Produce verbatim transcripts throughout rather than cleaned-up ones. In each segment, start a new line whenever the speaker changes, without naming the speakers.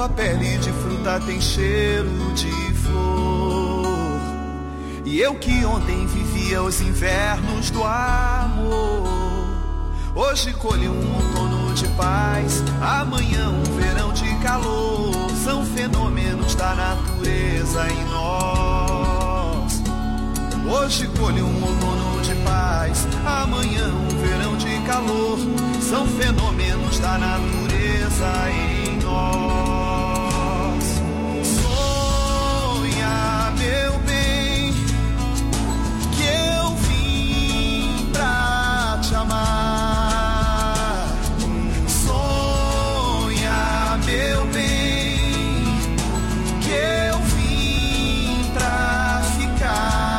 tua pele de fruta tem cheiro de flor. E eu que ontem vivia os invernos do amor, hoje colho um outono de paz, amanhã um verão de calor. São fenômenos da natureza em nós. Hoje colho um outono de paz, amanhã um verão de calor. São fenômenos da natureza em nós. Sonha, meu bem, que eu vim pra te amar. Sonha, meu bem, que eu vim pra ficar.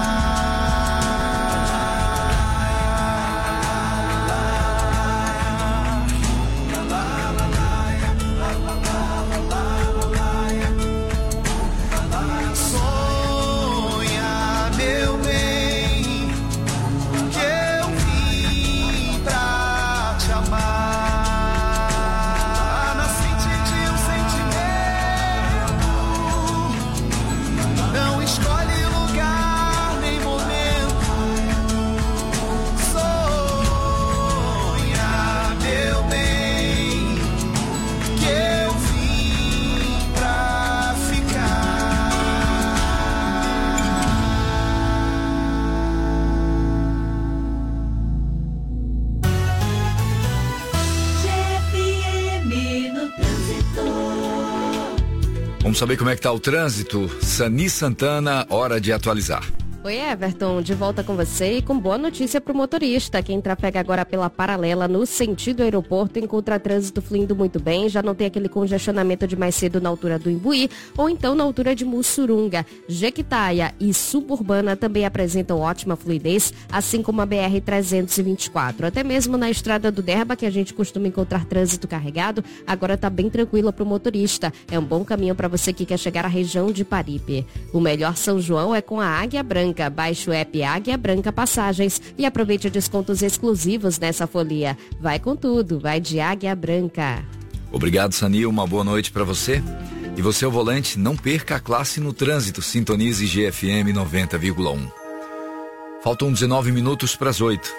Vamos saber como é que tá o trânsito. Sani Santana, hora de atualizar.
Oi, Everton, de volta com você e com boa notícia para o motorista. Quem trafega agora pela Paralela no sentido aeroporto encontra trânsito fluindo muito bem, já não tem aquele congestionamento de mais cedo na altura do Imbuí ou então na altura de Mussurunga. Jequitaia e Suburbana também apresentam ótima fluidez, assim como a B R trezentos e vinte e quatro. Até mesmo na estrada do Derba, que a gente costuma encontrar trânsito carregado, agora está bem tranquila para o motorista. É um bom caminho para você que quer chegar à região de Paripe. O melhor São João é com a Águia Branca. Baixe o app Águia Branca Passagens e aproveite descontos exclusivos nessa folia. Vai com tudo, vai de Águia Branca.
Obrigado, Sani, uma boa noite para você. E você ao volante, não perca a classe no trânsito, sintonize G F M noventa vírgula um. Faltam dezenove minutos para as oito.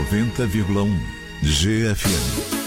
noventa vírgula um G F M.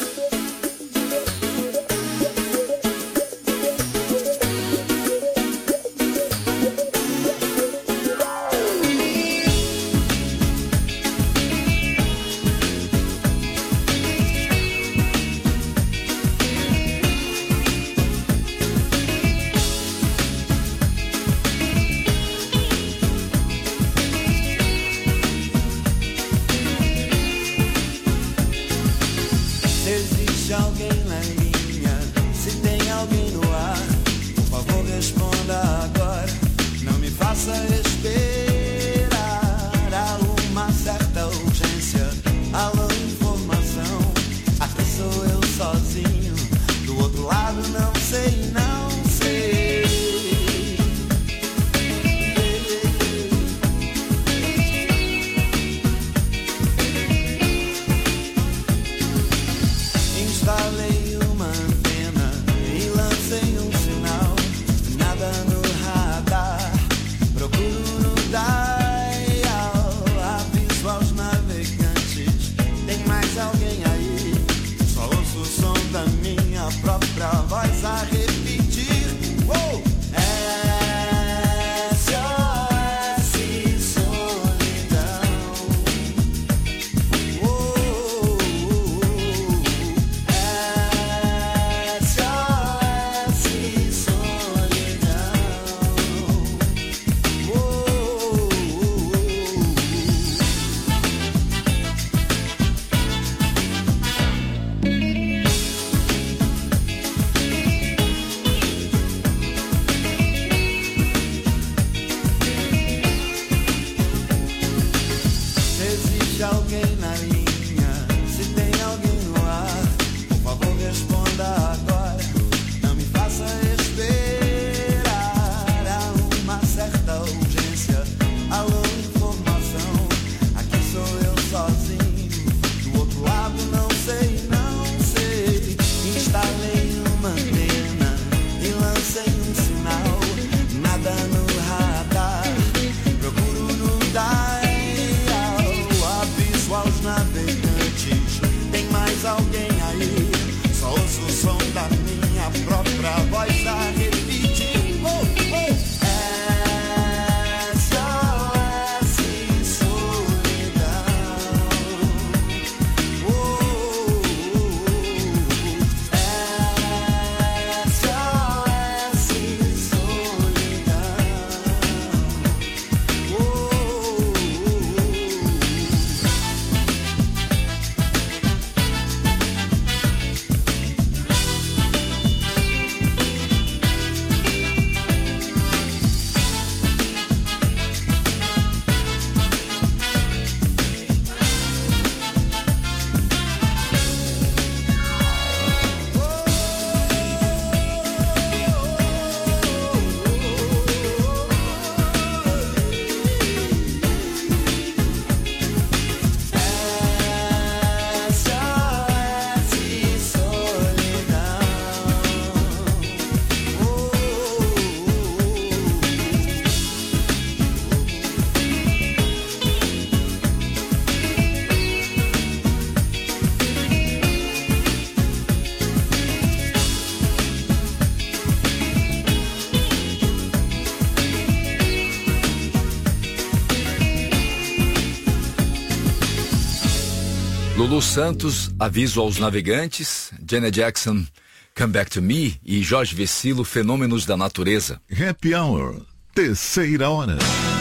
Lulu Santos, Aviso aos Navegantes, Janet Jackson, Come Back to Me e Jorge Vecilo, Fenômenos da Natureza.
Happy Hour, terceira hora.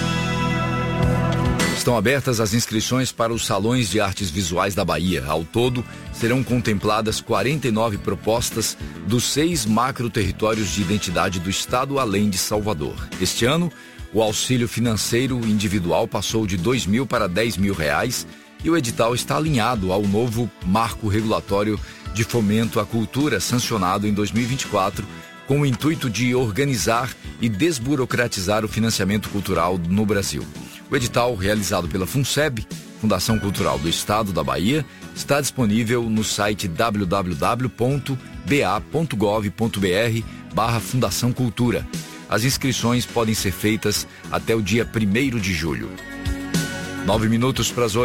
Estão abertas as inscrições para os Salões de Artes Visuais da Bahia. Ao todo, serão contempladas quarenta e nove propostas dos seis macro-territórios de identidade do Estado, além de Salvador. Este ano, o auxílio financeiro individual passou de dois mil para dez mil reais e o edital está alinhado ao novo marco regulatório de fomento à cultura sancionado em dois mil e vinte e quatro, com o intuito de organizar e desburocratizar o financiamento cultural no Brasil. O edital, realizado pela FUNSEB, Fundação Cultural do Estado da Bahia, está disponível no site w w w ponto b a ponto gov ponto b r barra Fundação Cultura. As inscrições podem ser feitas até o dia primeiro de julho. Nove minutos para as oito.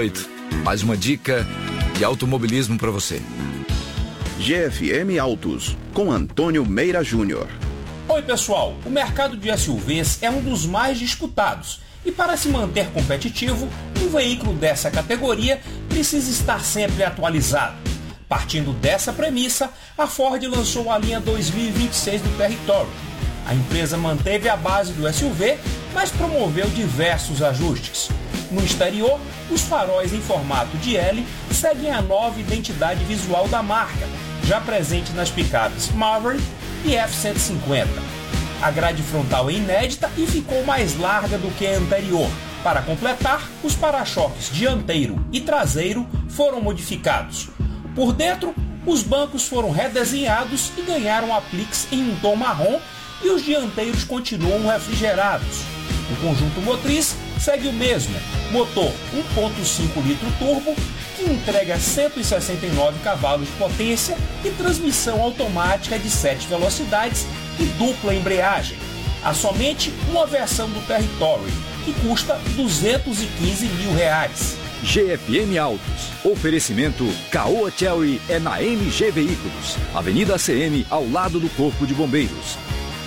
Mais uma dica de automobilismo para você.
G F M Autos, com Antônio Meira Júnior.
Oi pessoal, o mercado de S U Vs é um dos mais disputados e para se manter competitivo, um veículo dessa categoria precisa estar sempre atualizado. Partindo dessa premissa, a Ford lançou a linha dois mil e vinte e seis do Territory. A empresa manteve a base do S U V, mas promoveu diversos ajustes. No exterior, os faróis em formato de L seguem a nova identidade visual da marca, já presente nas picapes Maverick e F cento e cinquenta. A grade frontal é inédita e ficou mais larga do que a anterior. Para completar, os para-choques dianteiro e traseiro foram modificados. Por dentro, os bancos foram redesenhados e ganharam apliques em um tom marrom e os dianteiros continuam refrigerados. O conjunto motriz segue o mesmo, motor um ponto cinco litro turbo, que entrega cento e sessenta e nove cavalos de potência e transmissão automática de sete velocidades e dupla embreagem. Há somente uma versão do Territory, que custa duzentos e quinze mil reais.
G F M Autos. Oferecimento Caoa Chery é na M G Veículos. Avenida C M, ao lado do Corpo de Bombeiros.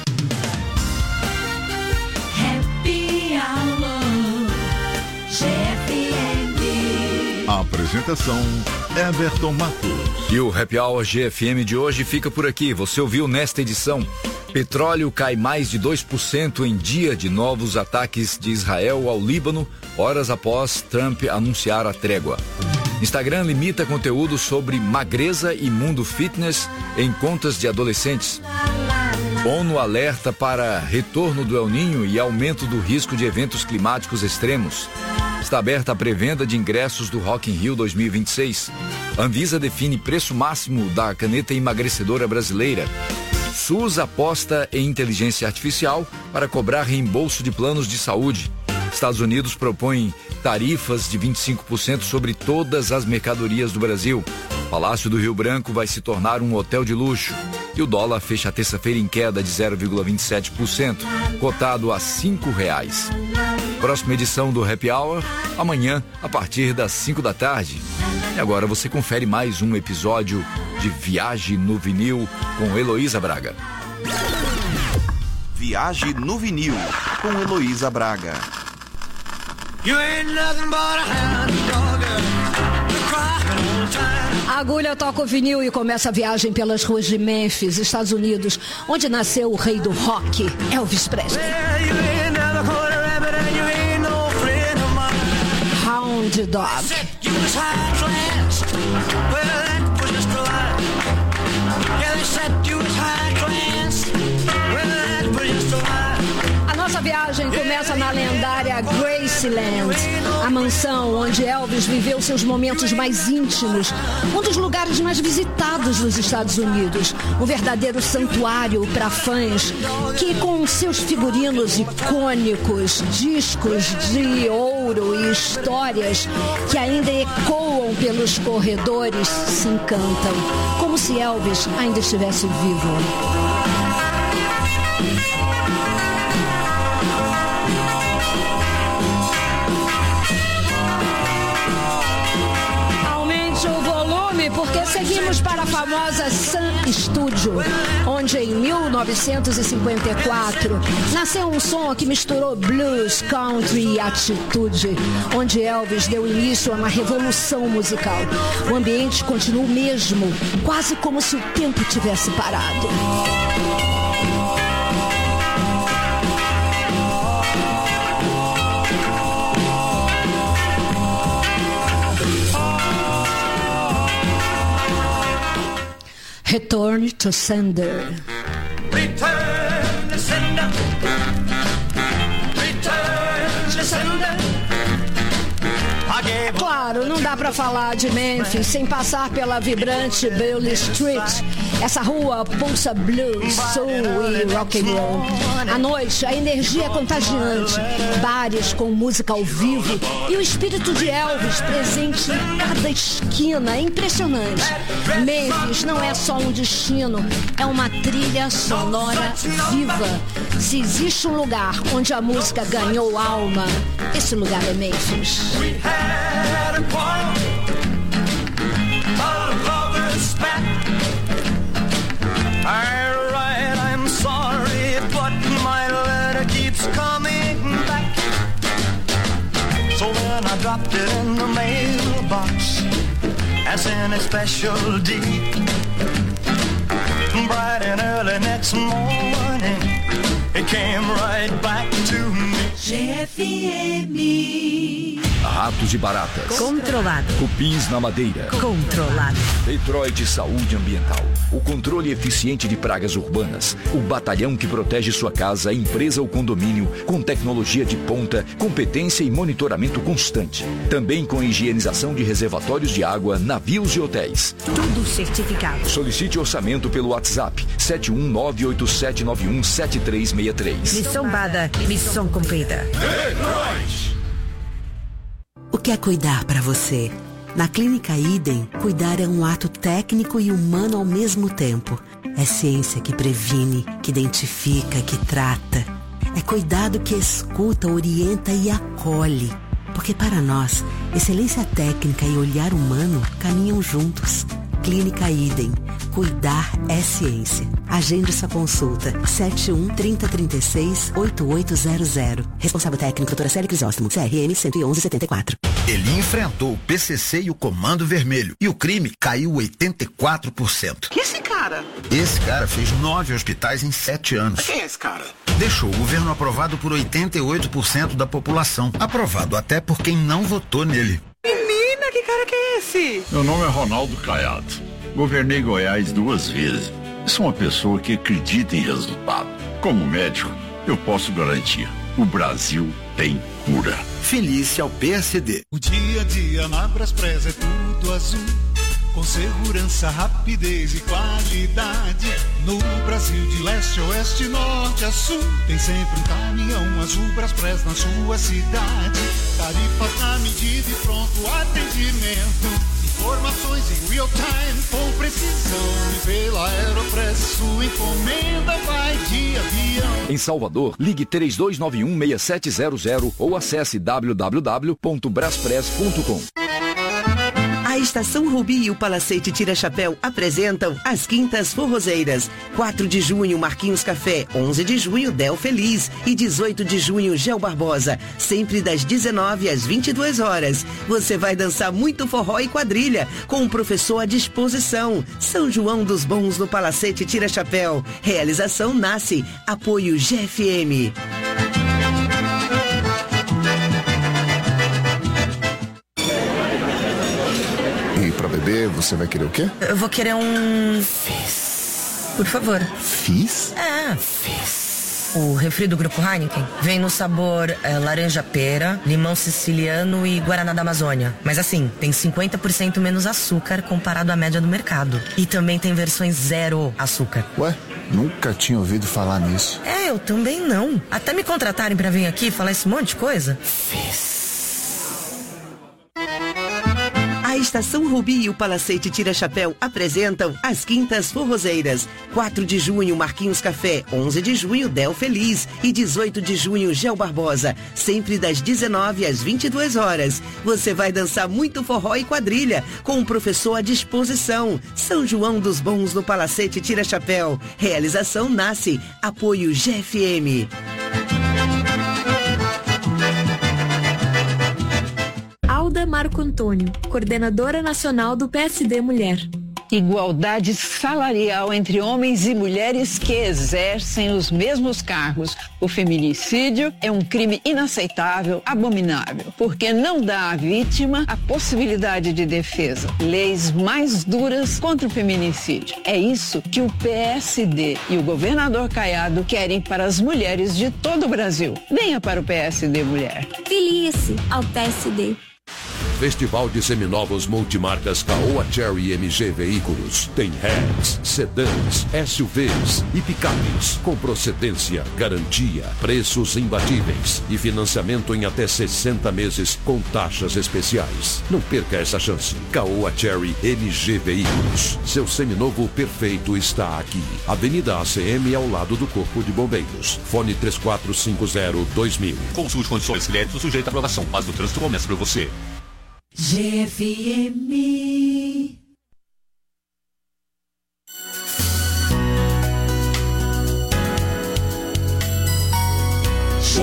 Apresentação Everton Matos.
E o Happy Hour G F M de hoje fica por aqui. Você ouviu nesta edição: petróleo cai mais de dois por cento em dia de novos ataques de Israel ao Líbano, horas após Trump anunciar a trégua. Instagram limita conteúdo sobre magreza e mundo fitness em contas de adolescentes. ONU alerta para retorno do El Niño e aumento do risco de eventos climáticos extremos. Está aberta a pré-venda de ingressos do Rock in Rio dois mil e vinte e seis. Anvisa define preço máximo da caneta emagrecedora brasileira. SUS aposta em inteligência artificial para cobrar reembolso de planos de saúde. Estados Unidos propõe tarifas de vinte e cinco por cento sobre todas as mercadorias do Brasil. Palácio do Rio Branco vai se tornar um hotel de luxo. E o dólar fecha a terça-feira em queda de zero vírgula vinte e sete por cento, cotado a cinco reais. Próxima edição do Happy Hour, amanhã, a partir das cinco da tarde. E agora você confere mais um episódio de Viagem no Vinil com Heloísa Braga.
Viagem no Vinil com Heloísa Braga.
A agulha toca o vinil e começa a viagem pelas ruas de Memphis, Estados Unidos, onde nasceu o rei do rock, Elvis Presley. Hound Dog. A nossa viagem começa na lendária Graceland, a mansão onde Elvis viveu seus momentos mais íntimos, um dos lugares mais visitados nos Estados Unidos, um verdadeiro santuário para fãs que, com seus figurinos icônicos, discos de ouro e histórias que ainda ecoam pelos corredores, se encantam, como se Elvis ainda estivesse vivo. Porque seguimos para a famosa Sun Studio, onde em mil novecentos e cinquenta e quatro nasceu um som que misturou blues, country e atitude, onde Elvis deu início a uma revolução musical. O ambiente continua o mesmo, quase como se o tempo tivesse parado. Return to Sender.
Return to Sender. Return to Sender.
Claro, não dá pra falar de Memphis sem passar pela vibrante Beale Street. Essa rua pulsa blues, soul e rock and roll. À noite, a energia é contagiante. Bares com música ao vivo e o espírito de Elvis presente em cada esquina. É impressionante. Memphis não é só um destino, é uma trilha sonora viva. Se existe um lugar onde a música ganhou alma, esse lugar é Memphis.
Had a quarrel. keeps coming back. So then I dropped it in the mailbox and sent a special D. Bright and early next morning, it came right back to me. G F M.
Ratos e baratas.
Controlado.
Cupins na madeira.
Controlado.
Detroit Saúde Ambiental. O controle eficiente de pragas urbanas. O batalhão que protege sua casa, empresa ou condomínio com tecnologia de ponta, competência e monitoramento constante. Também com higienização de reservatórios de água, navios e hotéis.
Tudo certificado.
Solicite orçamento pelo WhatsApp sete um nove oito sete nove um sete três seis três.
Missão dada, missão cumprida.
Detroit!
O que é cuidar para você? Na Clínica Idem, cuidar é um ato técnico e humano ao mesmo tempo. É ciência que previne, que identifica, que trata. É cuidado que escuta, orienta e acolhe. Porque para nós, excelência técnica e olhar humano caminham juntos. Clínica Idem. Cuidar é ciência. Agende sua consulta. sete um, trinta, trinta e seis, oito oito zero zero. Responsável técnico, doutora Célia Crisóstomo. C R M cento e onze, setenta e quatro.
Ele enfrentou o P C C e o Comando Vermelho. E o crime caiu oitenta e quatro por cento.
E esse cara?
Esse cara fez nove hospitais em sete anos.
Quem é esse cara?
Deixou o governo aprovado por oitenta e oito por cento da população. Aprovado até por quem não votou nele.
Menina, que cara que é esse?
Meu nome é Ronaldo Caiado. Governei Goiás duas vezes. Sou uma pessoa que acredita em resultado. Como médico, eu posso garantir: o Brasil tem cura.
Felice ao P S D.
O dia a dia na Braspress é tudo azul, com segurança, rapidez e qualidade. No Brasil de leste a oeste, norte a sul, tem sempre um caminhão azul Braspress na sua cidade. Tarifas na medida e pronto atendimento. Informações em real time com precisão. E pela Aeropress sua encomenda vai de avião.
Em Salvador, ligue três dois nove um, seis sete zero zero ou acesse w w w ponto braspress ponto com.
A Estação Rubi e o Palacete Tira Chapéu apresentam as Quintas Forrozeiras. quatro de junho, Marquinhos Café. onze de junho, Del Feliz. E dezoito de junho, Gel Barbosa. Sempre das dezenove às vinte e duas horas. Você vai dançar muito forró e quadrilha, com o professor à disposição. São João dos Bons no Palacete Tira Chapéu. Realização Nasce. Apoio G F M.
E pra beber, você vai querer o quê?
Eu vou querer um... Fizz. Por favor.
Fizz?
É, Fizz. O refri do Grupo Heineken vem no sabor é, laranja-pera, limão siciliano e guaraná da Amazônia. Mas assim, tem cinquenta por cento menos açúcar comparado à média do mercado. E também tem versões zero açúcar.
Ué, nunca tinha ouvido falar nisso.
É, eu também não. Até me contratarem pra vir aqui falar esse monte de coisa. Fizz.
A Estação Rubi e o Palacete Tira Chapéu apresentam as Quintas Forrozeiras. quatro de junho, Marquinhos Café. onze de junho, Del Feliz. E dezoito de junho, Gel Barbosa. Sempre das dezenove às vinte e duas horas. Você vai dançar muito forró e quadrilha, com o professor à disposição. São João dos Bons no Palacete Tira Chapéu. Realização Nasce. Apoio G F M.
Alda Marco Antônio, coordenadora nacional do P S D Mulher.
Igualdade salarial entre homens e mulheres que exercem os mesmos cargos. O feminicídio é um crime inaceitável, abominável, porque não dá à vítima a possibilidade de defesa. Leis mais duras contra o feminicídio. É isso que o P S D e o governador Caiado querem para as mulheres de todo o Brasil. Venha para o P S D Mulher.
Filie-se ao P S D.
Festival de Seminovos Multimarcas Caoa Cherry M G Veículos. Tem hatches, sedãs, S U Vs e picapes com procedência, garantia, preços imbatíveis e financiamento em até sessenta meses com taxas especiais. Não perca essa chance. Caoa Cherry M G Veículos. Seu seminovo perfeito está aqui. Avenida A C M ao lado do Corpo de Bombeiros. Fone três quatro cinco zero dois mil. Consulte condições crédito sujeito à aprovação. Mas o trânsito começa por você.
G F M.
G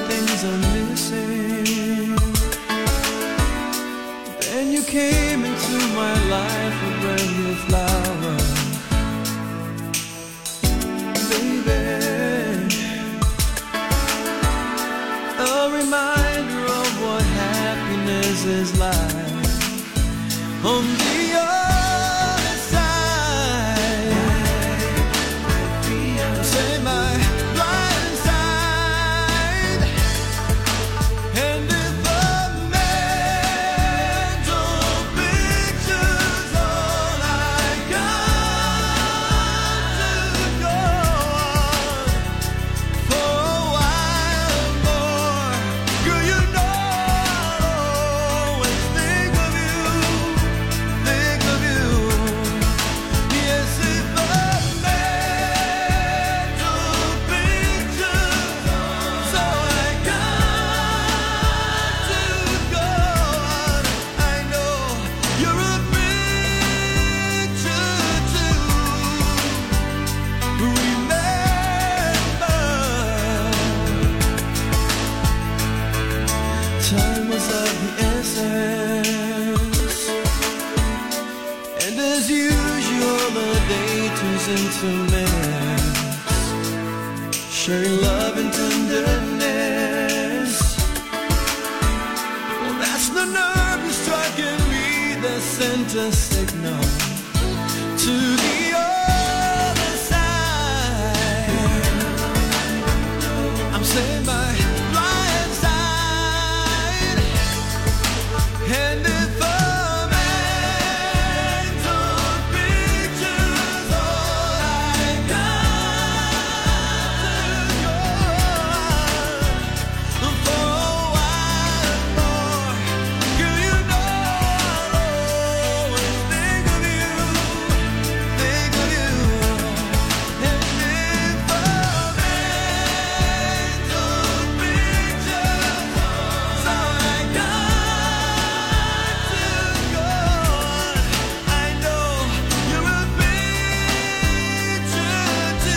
things are missing. Then you came into my life, a brand new flower. Baby, a reminder of what happiness is like on the other side. Say my blind side, and if the mental picture's all I got to go on for a while more, girl, you know I'll always think of you, think of you. Yes, if the mental picture's all I got to go on, I know you're a picture to remember. Time was of the essence, and as usual the day turns into minutes, sharing love and tenderness. Well, that's the nerve you strike and read the center signal to the other side. I'm saying my blind side, and if the mental picture's all I got to go on for a while more, girl, you know I'll always think of you, think of you. And if the mental picture's all I got to go on, I know you're a picture to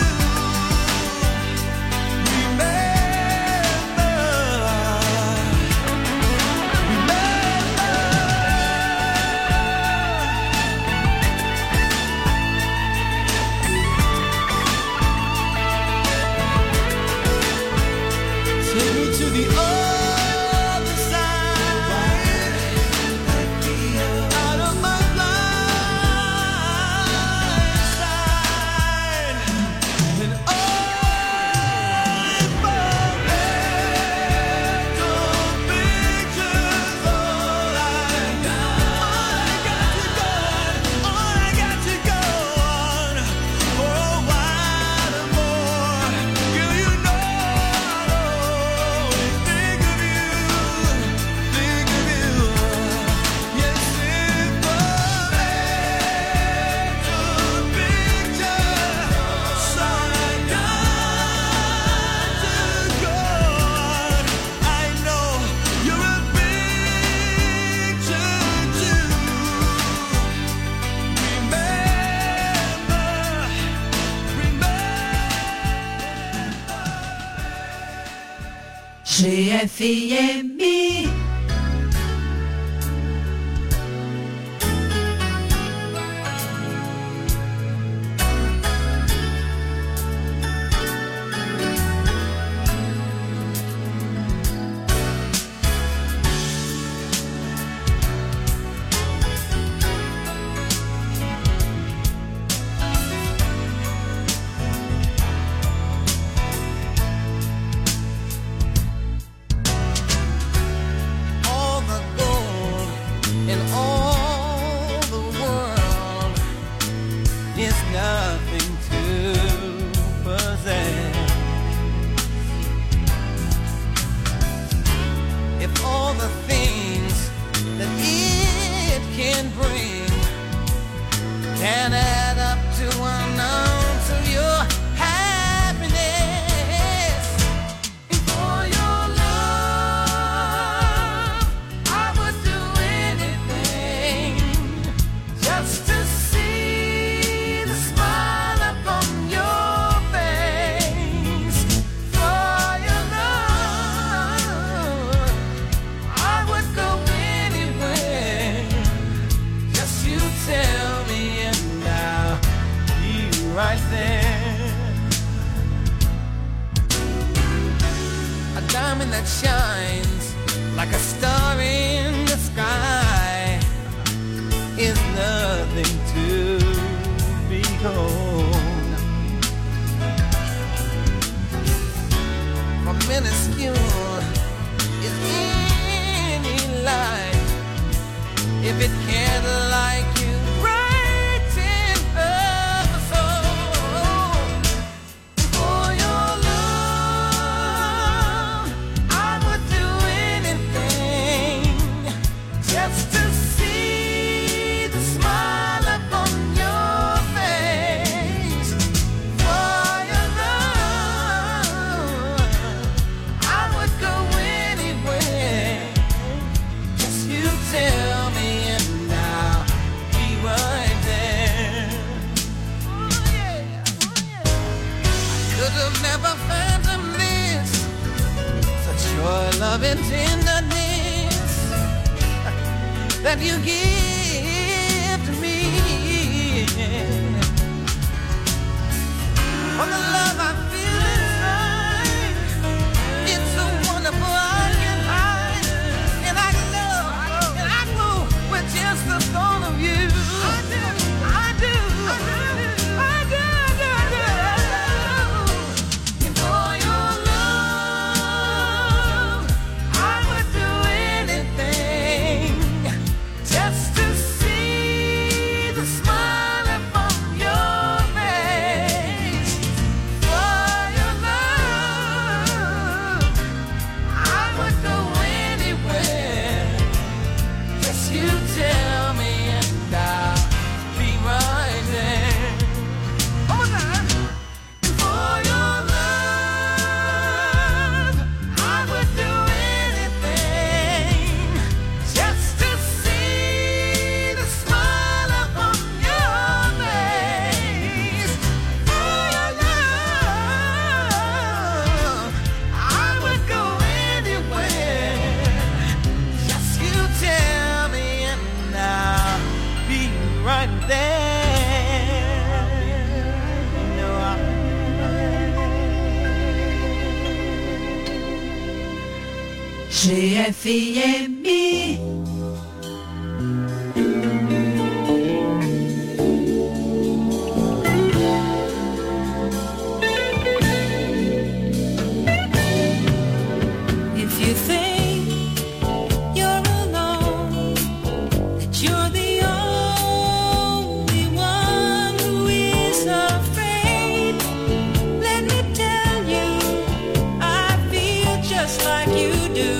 take me to the other side, out of my blind side, and all if the mental picture's all I got, all I got to go on, all I got to go on for a while more, girl, you know I'll always think of you, think of you. Yes, if the mental picture's all I got to go on, I know you're a picture to remember, remember.
G F M.
shines like a star in the sky is nothing to behold. For minuscule is any light if it can't like you. Love and tenderness that you give to me. For the love I feel inside, it's so wonderful I can hide. And I know, and I know with just the thought of you. I do, I do, I do, I do, I do, I do. And for your love, I would do anything just to see the smile upon your face. For your love, I would go anywhere. Just you tell me and I'll be right there. One more time. And for your love, I would do anything just to see the smile upon your face. For your love, I would go anywhere. Just you tell me and I'll be right there. No,
G F M.
If you think you're alone, that you're the only one who is afraid, let me tell you, I feel just like you do.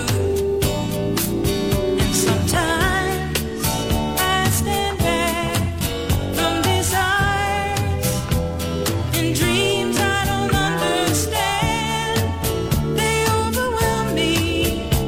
And sometimes I stand back from desires and dreams I don't understand. They overwhelm me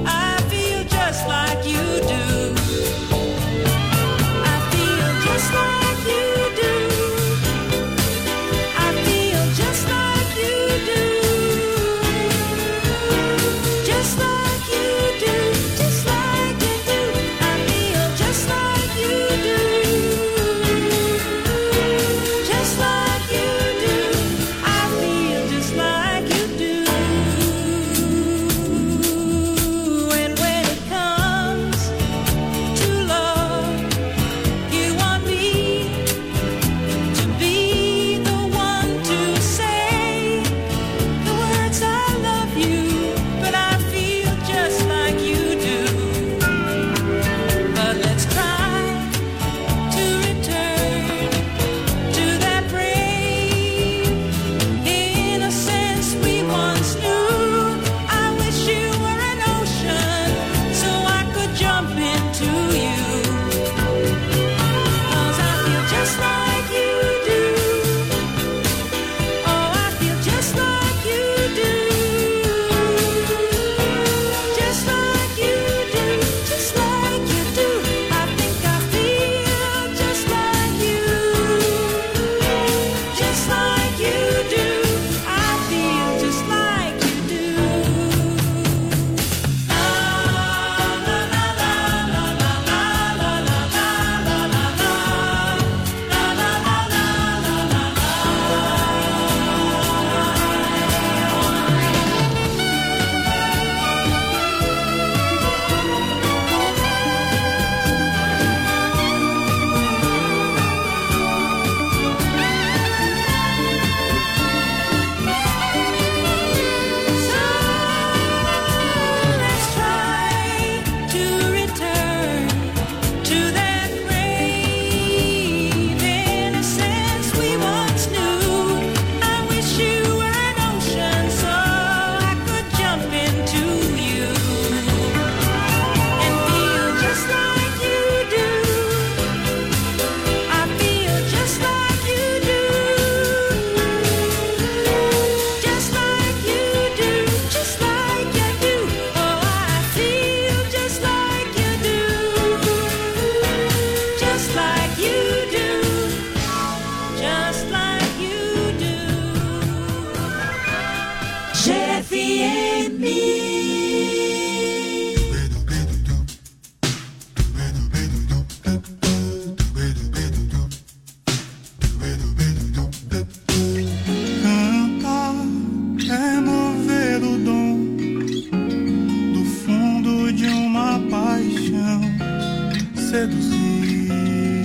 seduzir.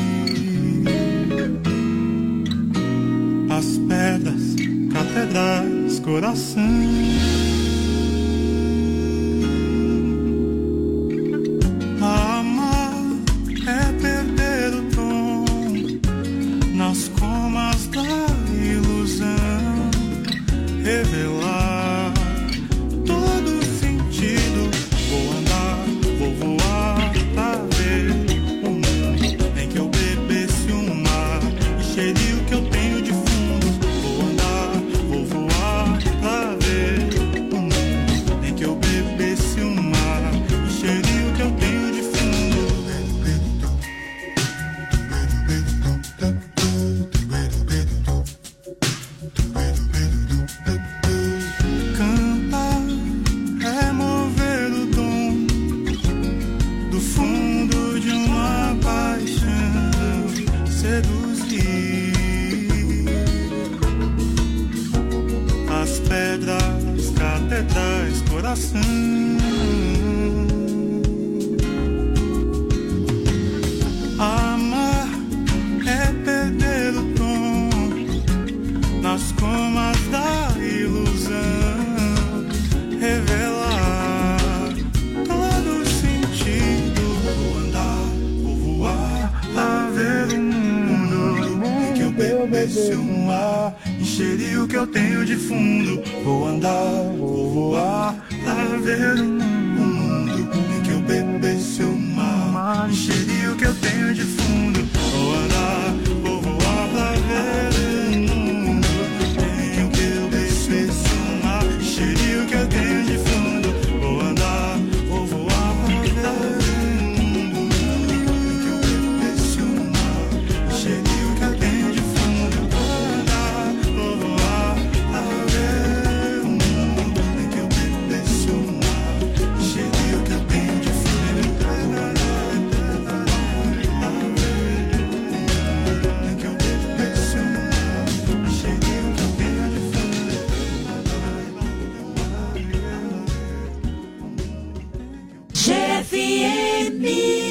As pedras, catedrais, coração. Amar é perder o tom nas comas da ilusão, revelar todo o sentido. Vou andar, vou voar pra ver o mundo em que eu bebesse o mar e cheire o que eu tenho de fundo. Vou andar, vou voar pra ver o mundo em que eu bebesse o mar e cheire o que eu tenho de fundo. Cantar é mover o dom do fundo de uma paixão, seduzir as pedras, catedrais, coração. Amar é perder o tom nas comas da ilusão, revelar todo o sentido. Vou andar, vou voar, a ver o mundo em que eu bebesse o mar e cheire o que eu tenho de fundo. Vou andar, vou voar, a ver o mundo em que eu bebesse o mar e cheire o que eu tenho de fundo. Vou andar, vou voar pra ver o mundo em que eu bebesse o mar e cheire o que eu tenho de fundo. Vou andar, vou voar pra ver o mundo em que eu bebesse o mar e cheire o que eu tenho de fundo. Vou andar, vou voar pra ver o mundo em que eu bebesse o mar e cheire o que eu tenho de fundo.
G F M.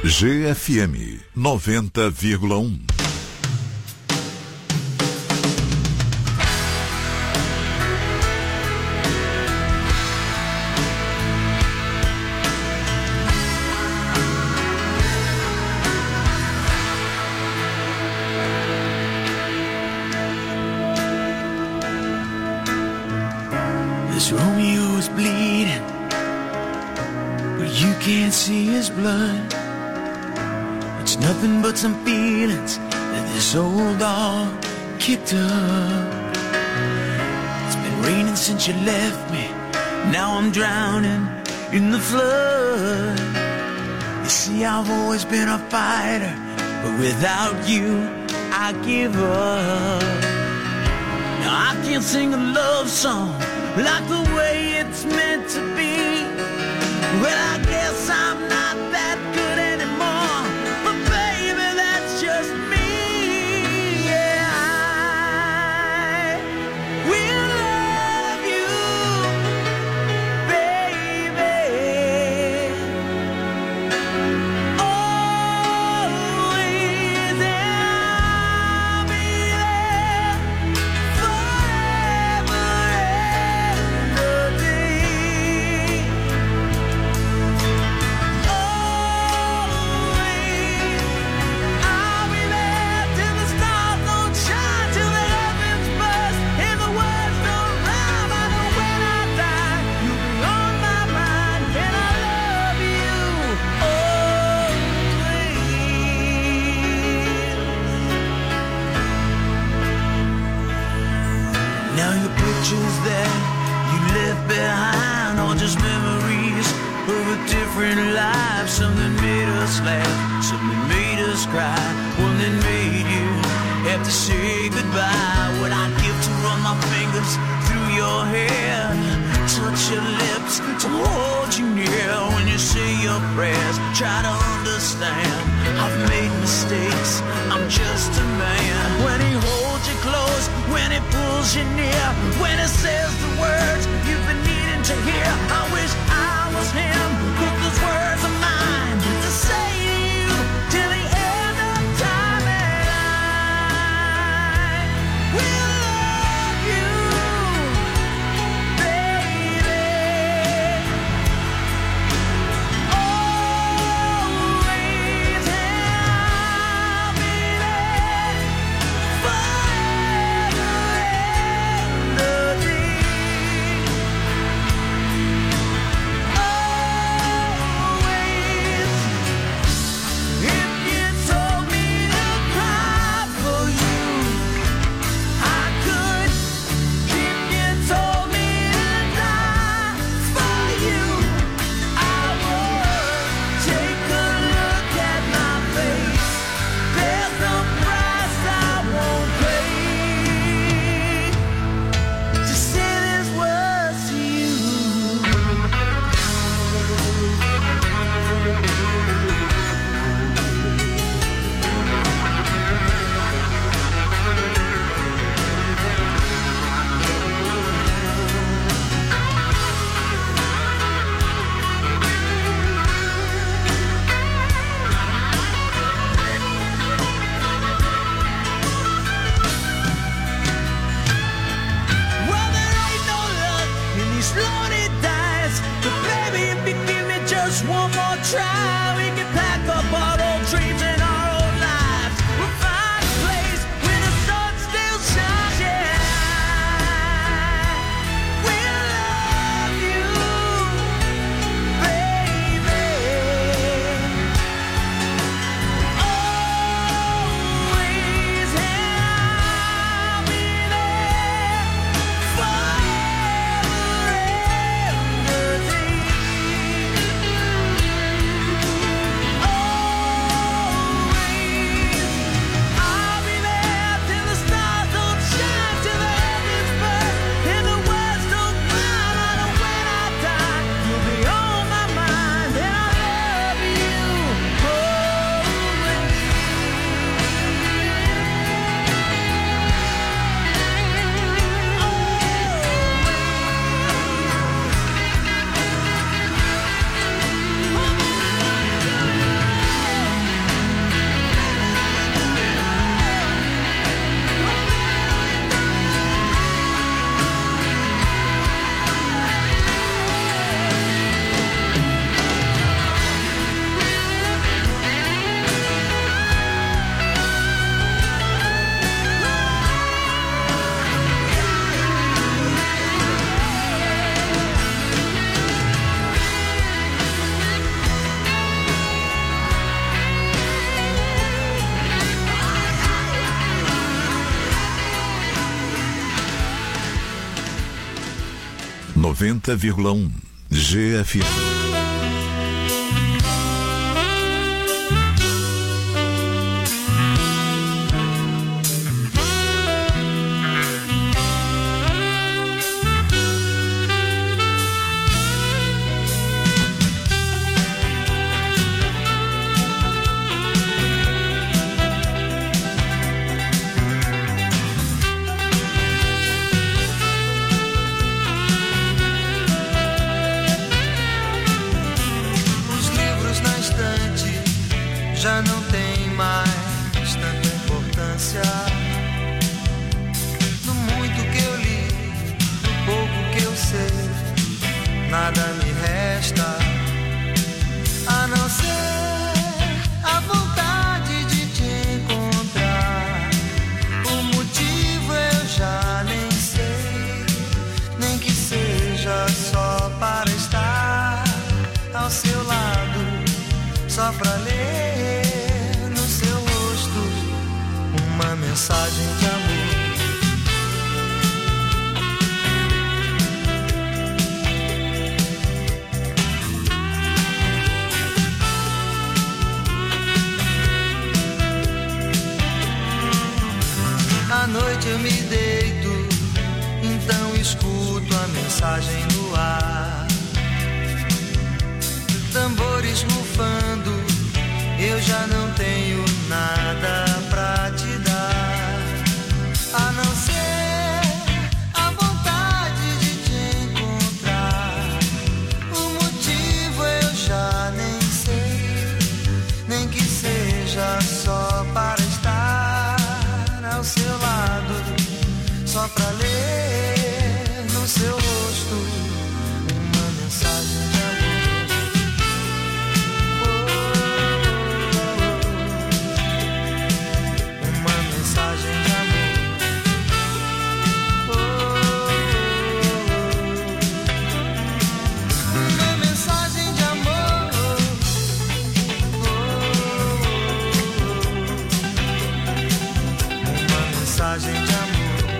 G F M noventa vírgula um.
This Romeo is bleeding, but you can't see his blood. It's nothing but some feelings that this old dog kicked up. It's been raining since you left me, now I'm drowning in the flood. You see, I've always been a fighter, but without you, I give up. Now I can't sing a love song like the way it's meant to be. Well, I guess I'm not that good anymore, but baby, that's just me. Yeah, I will love you, baby, always, and I'll be there forever and a day. I'll be there till the stars don't shine, till the heavens burst and the words don't rhyme. I know when I die, you'll be on my mind, and I love you always. Now your pictures that you left behind are just memories of a different life. Something made us laugh, something made us cry, one that made you have to say goodbye. What I give to run my fingers through your hair, touch your lips, to hold you near. When you say your prayers, try to understand, I've made mistakes, I'm just a man. When he holds you close, when he pulls you near, when he says the words you've been needing to hear, I wish I was him, 'cause those words are mine to say to you till the end of time. And I will love you, baby, always, and I'll be there forever and a day. If you told me to cry for you, I could. If you told me to die for you, I would. Take a look at my face, there's no price I won't pay to say these words to you. Well, there ain't no luck in these lonely days, but baby, if you give me just one more try, we can pack up our old dreams and our old lives. We'll find a place where the sun still shines. Yeah, we'll love you, baby, always, and I'll be there forever and a day.
noventa vírgula um G F M.
Já não tem mais tanta importância. Do muito que eu li, do pouco que eu sei, nada me resta a não ser a vontade de te encontrar. O motivo eu já nem sei, nem que seja só para estar ao seu lado, só pra ler uma mensagem de amor. À noite eu me deito, então escuto a mensagem no ar. Tambores rufando, eu já não tenho nada pra te dar, a não ser a vontade de te encontrar. O motivo eu já nem sei, nem que seja só para estar ao seu lado, só pra ler no seu rosto uma mensagem de amor. Mensagem de amor.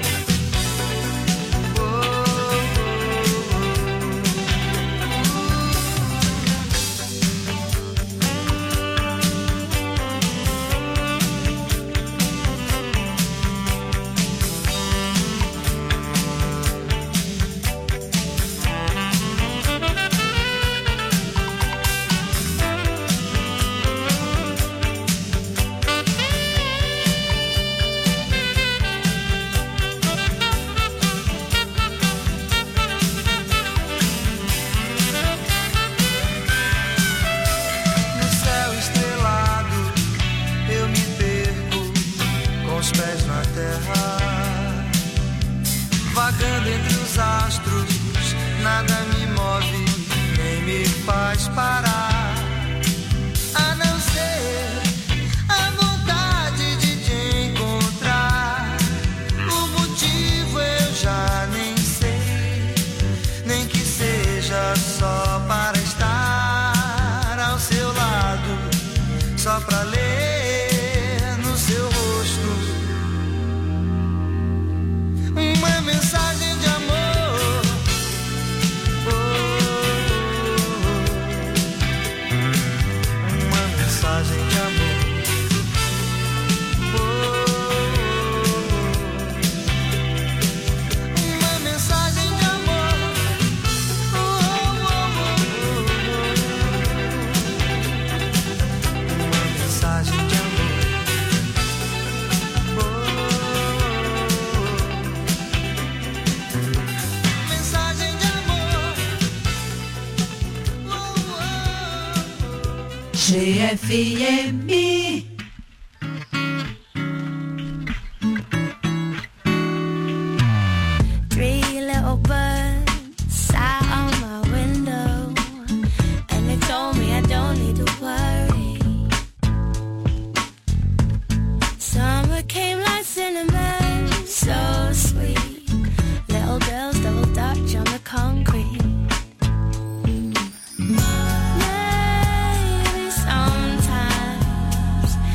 Vagando entre os astros, nada me move, nem me faz parar, a não ser a vontade de te encontrar. O motivo eu já nem sei, nem que seja só para estar ao seu lado, só pra ler no seu rosto uma mensagem de amor. Oh, oh, oh. Uma mensagem de amor. Oh, oh, oh. Uma mensagem de amor. Oh, oh, oh, oh. Uma mensagem de amor.
G F M.
Three little birds sat on my window, and they told me I don't need to worry. Summer came like cinnamon, so sweet. Little girls double dutch on the concrete. Maybe sometimes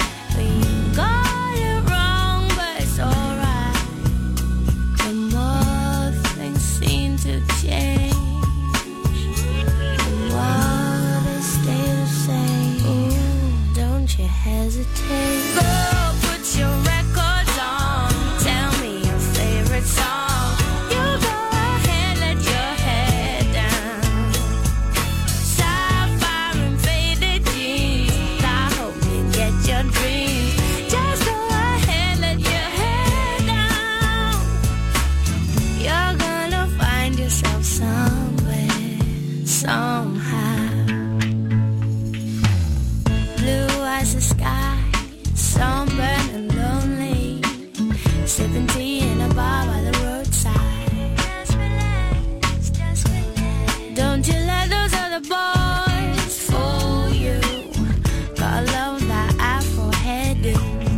hesitate. Girl, put your records on. Tell me your favorite song. You go ahead, let your head down. Sapphire and faded jeans. I hope you get your dreams. Just go ahead, let your head down. You're gonna find yourself somewhere, somehow. Blue as the sky, sunburned and lonely, sipping tea in a bar by the roadside. Just relax, just relax. Don't you let those other boys fool you. God love that Afro hairdo.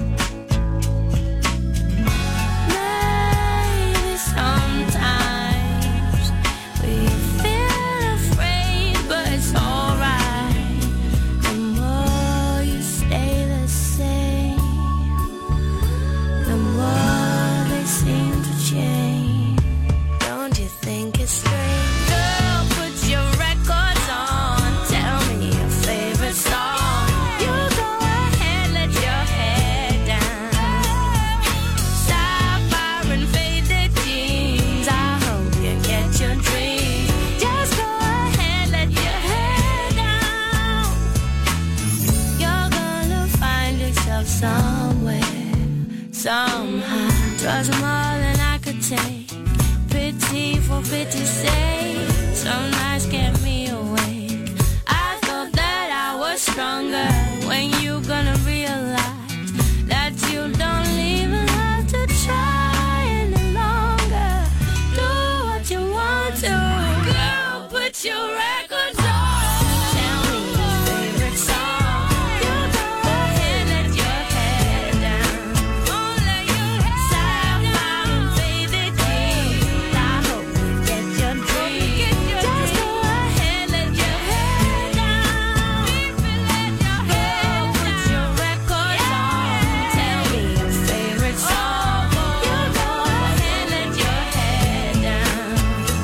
Maybe sometimes we feel afraid, but it's alright. The more you stay the same, the more they seem to change. Don't you think it's strange? Girl, put your records on. Tell me your favorite song. You go ahead, let your head down. Sapphire and faded jeans. I hope you get your dreams. Just go ahead, let your head down. You're gonna find yourself somewhere, somehow. Twas more than I could take. Pity for pity's sake. Some nights kept me awake. I thought that I was stronger. When you gonna realize that you don't even have to try any longer. Do what you want to. Girl, put your records on. Tell me your favorite song. You go ahead, let your head down. Oh, let your head Sapphire and faded jeans. I hope you get your dreams. Just go ahead, let your head down. Girl, put your records on. Tell me your favorite song. You go ahead, let your head down.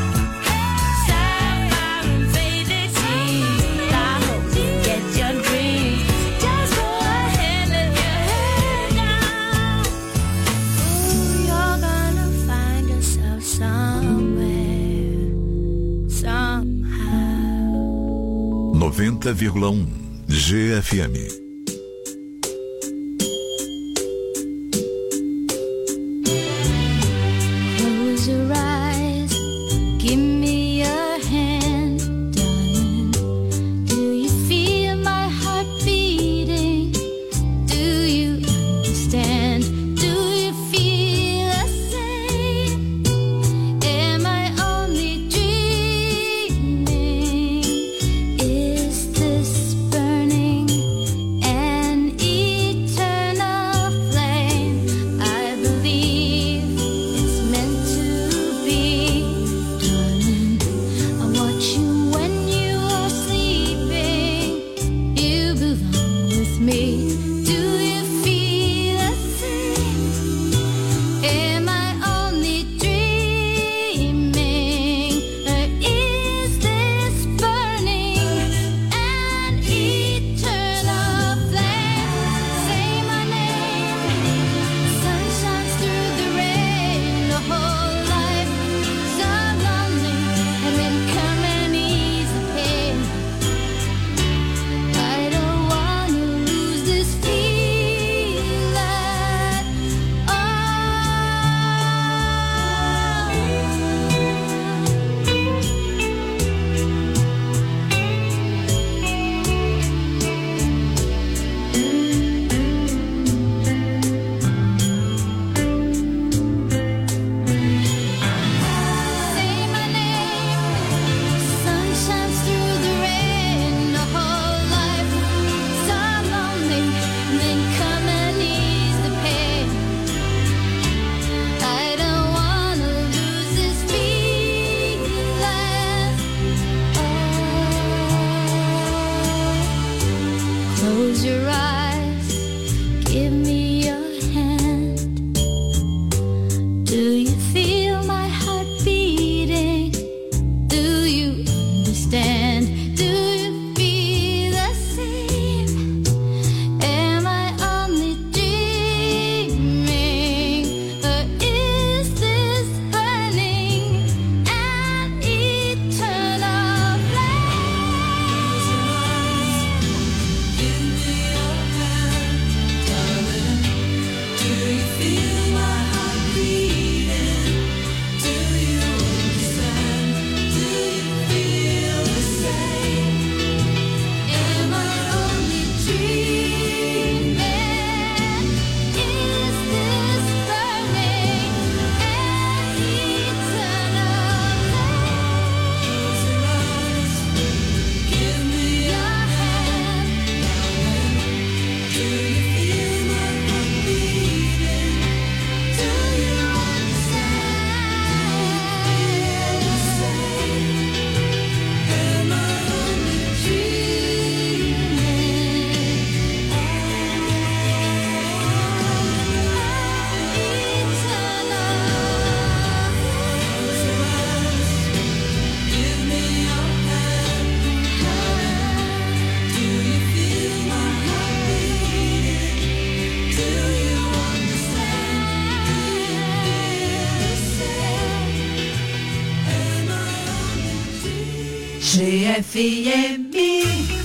Sapphire and faded jeans. I hope you get your dreams. Just go ahead, let your head down. Ooh, you're gonna find yourself somewhere, somehow.
noventa vírgula um G F M.
Close your eyes, give me your hand, darling. Do you feel my heart beating? Do you understand? Do you feel the same? Am I only dreaming? Is this burning an eternal flame? I believe it's meant to be, darling. I watch you when you are sleeping. You belong with me. Do you feel the same? Am I only dreaming? Or is this burning an eternal flame? Say my name. Sun shines through the rain. The whole life so lonely, and then come and ease the pain. I don't wanna lose this feeling. Oh. Say my name. Sun shines through the rain. The whole life so lonely, and then come and ease the pain. I don't wanna lose this feeling. Oh. Close your eyes, give me your hand. Do you feel my heart beating? Do you understand? Do you feel the same? Am
G F M.